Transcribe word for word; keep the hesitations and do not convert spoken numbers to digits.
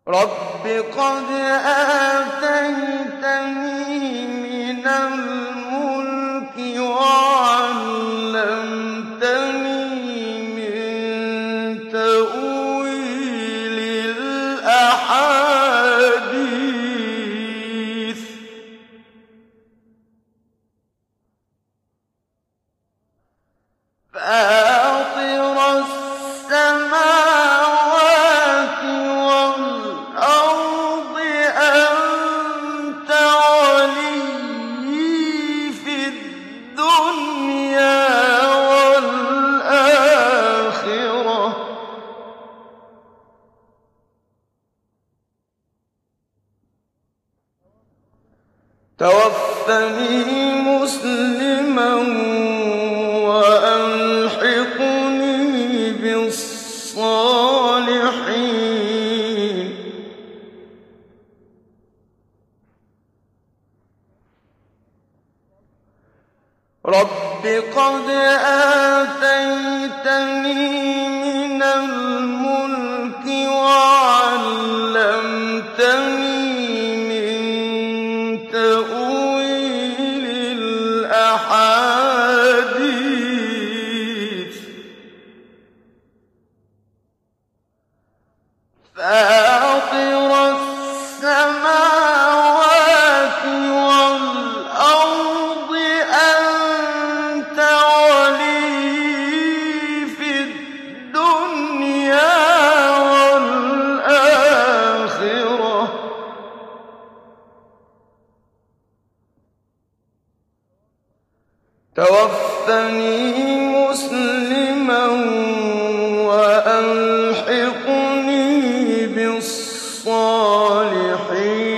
رب قد آتيتني من الملك وعلمتني من تأويل الأحاديث فاطر السماوات والأرض أنت ولي في الدنيا والآخرة توفني مسلما وألحقني بالصالحين رب قد آتيتني من الملك وعلمتني من تأويل الأحاديث فاطر السماوات والأرض أنت ولي في الدنيا والآخرة توفني مسلما وألحقني بالصالحين